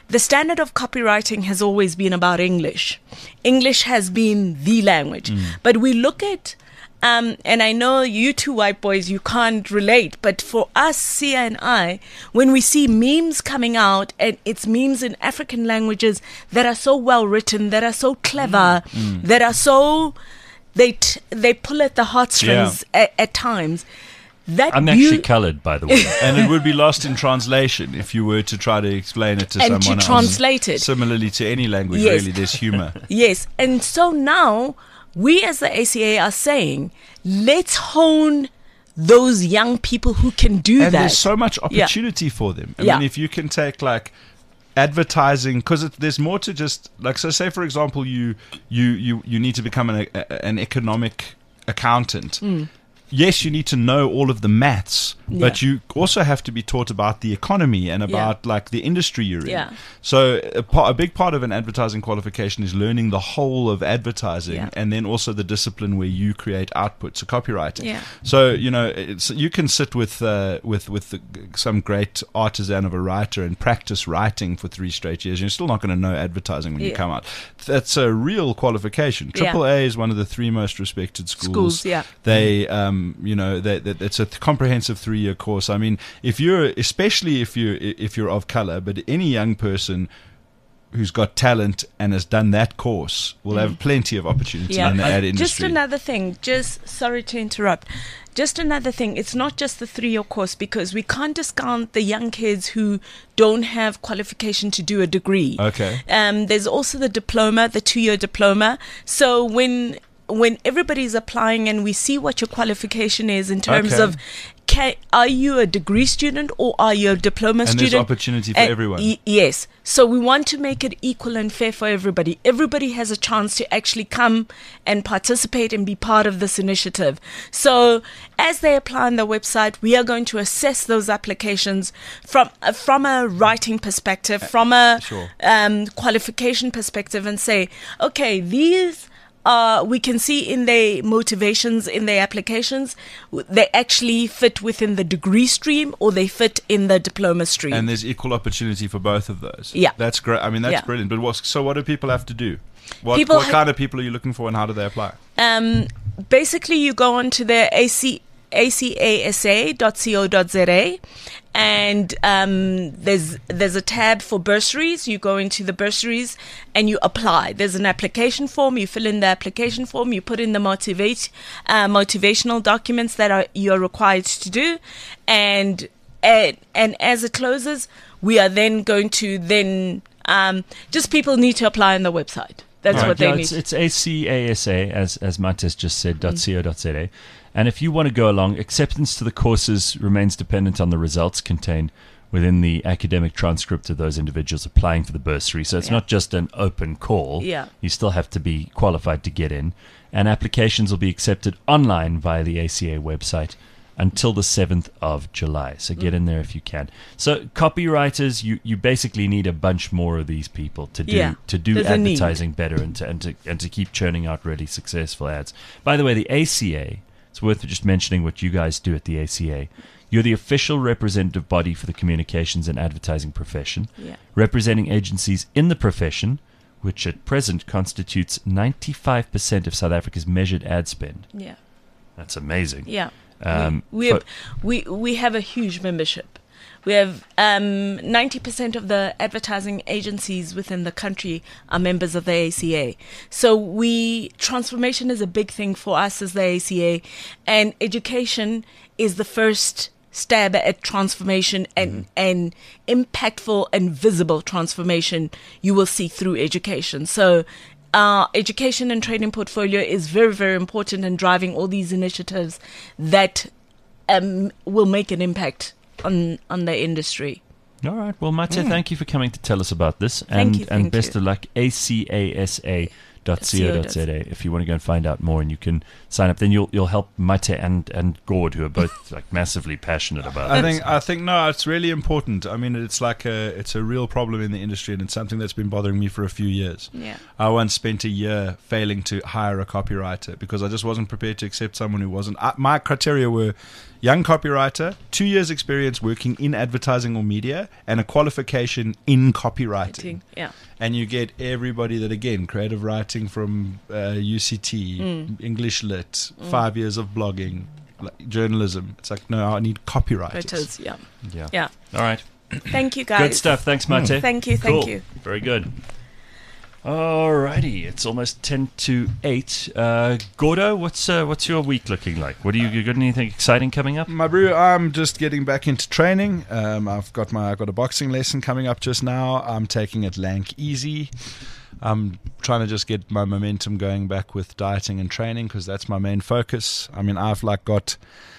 the standard of copywriting has always been about English. English has been the language. Mm. But we look at, um, and I know you two white boys, you can't relate, but for us, Sia and I, when we see memes coming out, and it's memes in African languages that are so well written, that are so clever, mm. that are so, they t- they pull at the heartstrings yeah. at, at times. That I'm beau- actually coloured, by the way. And it would be lost in translation if you were to try to explain it to and someone to else. Translate it. Similarly to any language, yes. really, there's humour. Yes. And so now, we as the A C A are saying, let's hone those young people who can do and that. And there's so much opportunity yeah. for them. I yeah. mean, if you can take, like, advertising, because there's more to just, like, so say, for example, you you, you, you need to become an, a, an economic accountant. Mm. Yes, you need to know all of the maths, yeah. but you also have to be taught about the economy and about yeah. like the industry you're in. Yeah. So a, part, a big part of an advertising qualification is learning the whole of advertising, yeah. and then also the discipline where you create output, so copywriting. Yeah. So you know, it's, you can sit with uh, with with the, some great artisan of a writer and practice writing for three straight years. You're still not going to know advertising when yeah. you come out. That's a real qualification. Triple A yeah. is one of the three most respected schools. Schools, yeah. They. Um, You know, that, that it's a th- comprehensive three-year course. I mean, if you're, especially if you if you're of color, but any young person who's got talent and has done that course will mm. have plenty of opportunity yeah. in the ad industry. Just another thing, just sorry to interrupt. Just another thing, it's not just the three-year course, because we can't discount the young kids who don't have qualification to do a degree. Okay. Um, there's also the diploma, the two-year diploma. So when when everybody's applying and we see what your qualification is in terms okay. of, can, are you a degree student or are you a diploma and student? And there's opportunity for and everyone. Y- yes. So we want to make it equal and fair for everybody. Everybody has a chance to actually come and participate and be part of this initiative. So as they apply on the website, we are going to assess those applications from uh, from a writing perspective, from a sure. um, qualification perspective, and say, okay, these... Uh, we can see in their motivations, in their applications, they actually fit within the degree stream or they fit in the diploma stream. And there's equal opportunity for both of those. Yeah. That's great. I mean, that's yeah. brilliant. But what's, so what do people have to do? What, people what ha- kind of people are you looking for and how do they apply? Um, basically, you go on to the A C A C A S A dot co dot za and um, there's there's a tab for bursaries. You go into the bursaries and you apply. There's an application form. You fill in the application form. You put in the motivate uh, motivational documents that are you're required to do, and and, and as it closes, we are then going to then um, just people need to apply on the website. That's right. what they yeah, need. It's, it's A C A S A, as as Mates just said, .co dot za. And if you want to go along, acceptance to the courses remains dependent on the results contained within the academic transcript of those individuals applying for the bursary. So it's yeah. not just an open call. Yeah. You still have to be qualified to get in. And applications will be accepted online via the A C A website until the seventh of July. So get mm. in there if you can. So copywriters, you, you basically need a bunch more of these people to do yeah. to do There's advertising better and to, and to and to keep churning out really successful ads. By the way, the A C A, it's worth just mentioning what you guys do at the A C A. You're the official representative body for the communications and advertising profession, yeah. representing agencies in the profession, which at present constitutes ninety-five percent of South Africa's measured ad spend. Yeah. That's amazing. Yeah. Um, we, we, have, we, we have a huge membership. We have um, ninety percent of the advertising agencies within the country are members of the A C A. So we transformation is a big thing for us as the A C A, and education is the first stab at transformation and, mm-hmm. and impactful and visible transformation you will see through education. So our education and training portfolio is very, very important in driving all these initiatives that um, will make an impact on on the industry. All right. Well, Mate, mm. thank you for coming to tell us about this. Thank and you, and thank best you. of luck. A C A S A dot co dot za if you want to go and find out more, and you can sign up. Then you'll you'll help Mate and and Gord, who are both like massively passionate about I it. think I think no, it's really important. I mean, it's like a it's a real problem in the industry, and it's something that's been bothering me for a few years. Yeah. I once spent a year failing to hire a copywriter because I just wasn't prepared to accept someone who wasn't. I, my criteria were young copywriter, two years experience working in advertising or media, and a qualification in copywriting. Yeah. And you get everybody that, again, creative writing from uh, U C T, Mm. English lit, Mm. five years of blogging, like, journalism. It's like, no, I need copywriters. It is, yeah. Yeah. Yeah. All right. Thank you, guys. Good stuff. Thanks, Mate. Mm. Thank you, thank Cool. you. Very good. Alrighty, it's almost ten to eight. Uh, Gordo, what's uh, what's your week looking like? What do you, you got anything exciting coming up? My brew, I'm just getting back into training. Um, I've got my I've got a boxing lesson coming up just now. I'm taking it lank easy. I'm trying to just get my momentum going back with dieting and training because that's my main focus. I mean, I've like got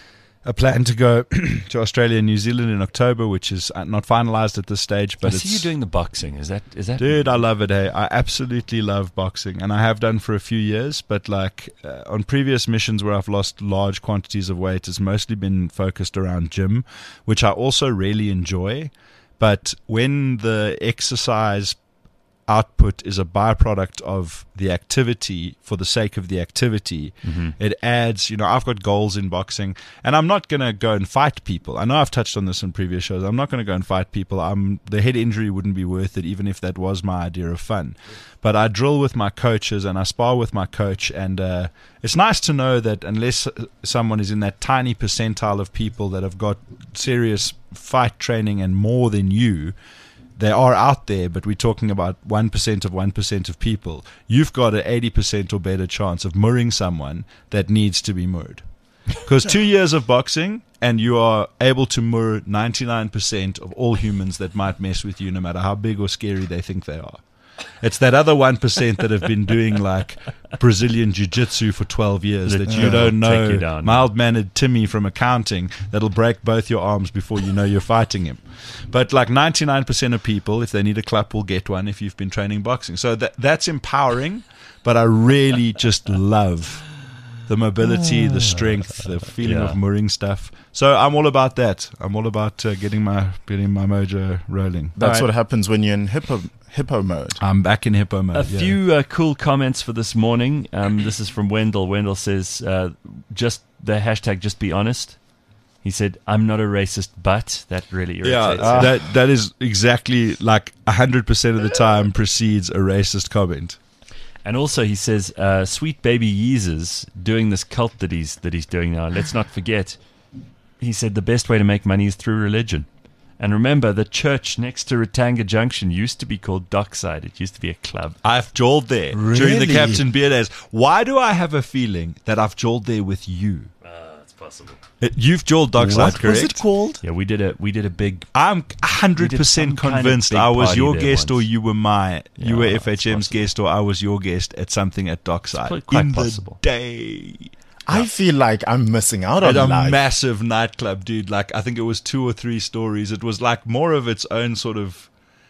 a plan to go to Australia and New Zealand in October, which is not finalized at this stage. But I it's, see you doing the boxing. Is that is that? Dude, I love it. Hey, I absolutely love boxing, and I have done for a few years. But like uh, on previous missions where I've lost large quantities of weight, it's mostly been focused around gym, which I also really enjoy. But when the exercise output is a byproduct of the activity for the sake of the activity, mm-hmm. it adds, you know, I've got goals in boxing, and I'm not going to go and fight people. I know I've touched on this in previous shows. I'm not going to go and fight people. I'm, the head injury wouldn't be worth it, even if that was my idea of fun. But I drill with my coaches and I spar with my coach, and uh, it's nice to know that unless someone is in that tiny percentile of people that have got serious fight training and more than you, they are out there, but we're talking about one percent of one percent of people. You've got an eighty percent or better chance of murring someone that needs to be murred. Because two years of boxing, and you are able to murr ninety-nine percent of all humans that might mess with you, no matter how big or scary they think they are. It's that other one percent that have been doing like Brazilian jiu-jitsu for twelve years that, that you don't know, you mild-mannered Timmy from accounting that'll break both your arms before you know you're fighting him. But like ninety-nine percent of people, if they need a clap, will get one if you've been training boxing. So that that's empowering, but I really just love the mobility, the strength, the feeling Yeah. of mooring stuff. So I'm all about that. I'm all about uh, getting my getting my mojo rolling. That's Right. what happens when you're in hippo hippo mode. I'm back in hippo mode. A yeah. few uh, cool comments for this morning. Um, this is from Wendell. Wendell says, uh, "Just the hashtag. Just be honest." He said, "I'm not a racist, but," that really irritates Yeah, him. that that is exactly like one hundred percent of the time precedes a racist comment. And also, he says, uh, "Sweet baby Yeezus doing this cult that he's that he's doing now. Let's not forget." He said the best way to make money is through religion. And remember, the church next to Ratanga Junction used to be called Dockside. It used to be a club. I've jawed there during the Really? Captain Beer days. Why do I have a feeling that I've jawed there with you? Uh, it's possible. It, you've jawed Dockside, What correct? was it called? Yeah, we did a we did a big. I'm one hundred We percent did some kind of convinced big I was party your there guest or once. you were my you were Yeah, F H M's it's possible. guest or I was your guest at something at Dockside. It's quite in possible. the day. I feel like I'm missing out At on a life. massive nightclub, dude. Like, I think it was two or three stories. It was like more of its own sort of.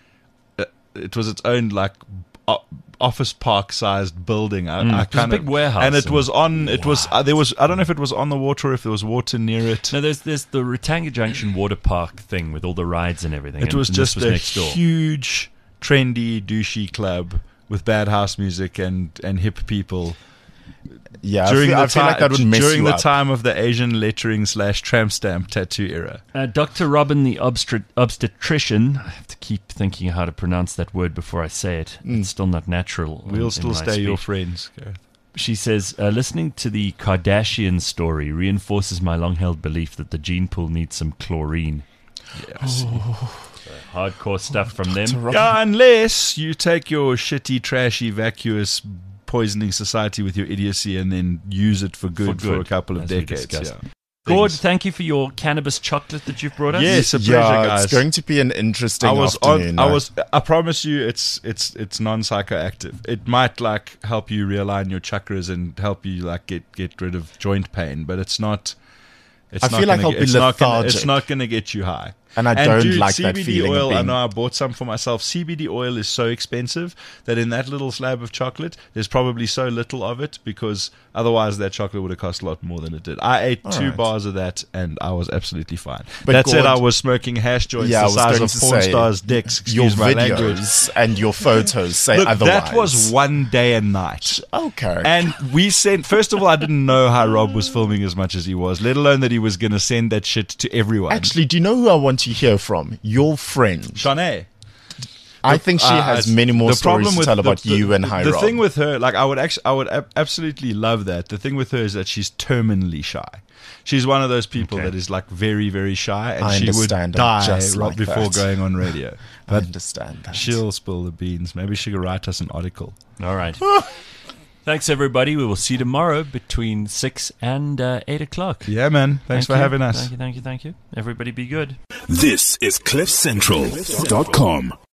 Uh, it was its own like o- office park sized building. I, Mm, I it was a kind big of, warehouse and it and- was on. It was uh, there was. I don't know if it was on the water or if there was water near it. No, there's there's the Ratanga Junction water park thing with all the rides and everything. It and- was and this just was a next door. huge, trendy, douchey club with bad house music and and hip people. Yeah, during I feel, the I feel ti- like that would mess during you the up. time of the Asian lettering slash tramp stamp tattoo era. Uh, Doctor Robin, the obstet- obstetrician. I have to keep thinking how to pronounce that word before I say it. It's still not natural. in- We'll in still my stay your speech. friends. Gareth. She says, uh, listening to the Kardashian story reinforces my long-held belief that the gene pool needs some chlorine. Yes. So, hardcore stuff from them. Yeah, unless you take your shitty, trashy, vacuous, poisoning society with your idiocy and then use it for good for, good, a couple of as we decades. discussed. Yeah. Gord, Things. thank you for your cannabis chocolate that you've brought us. Yes, a pleasure, yeah, guys. it's going to be an interesting I was afternoon. on, I was. I promise you, it's it's it's non-psychoactive. It might like help you realign your chakras and help you like get get rid of joint pain, but it's not. It's I not feel like gonna I'll get- be it's not gonna- lethargic. It's not going to get you high. And I don't dude, like C B D that feeling oil, of being... I know I bought some for myself. C B D oil is so expensive that in that little slab of chocolate, there's probably so little of it because otherwise that chocolate would have cost a lot more than it did. I ate All two right. bars of that and I was absolutely fine. But that said, Gord- I was smoking hash joints Yeah, I the was size going of to porn say, stars' dicks. Your Excuse my language. videos and your photos say Look, otherwise. that was one day and night. Okay. And we sent, first of all, I didn't know how Rob was filming as much as he was, let alone that he was going to send that shit to everyone. Actually, do you know who I want to hear from? Your friend. Shanae. I think she Uh, has uh, many more the stories problem to with tell the- about the- you and High The Rob. thing with her, like, I would actually, I would ab- absolutely love that. The thing with her is that she's terminally shy. She's one of those people Okay. that is like very, very shy, and I she would understand. I'm die just right like before that. going on radio. I But understand that. she'll spill the beans. Maybe she could write us an article. All right. Thanks, everybody. We will see you tomorrow between six and uh, eight o'clock. Yeah, man. Thanks Thank for you. having us. Thank you, thank you, thank you. Everybody be good. This is cliff central dot com.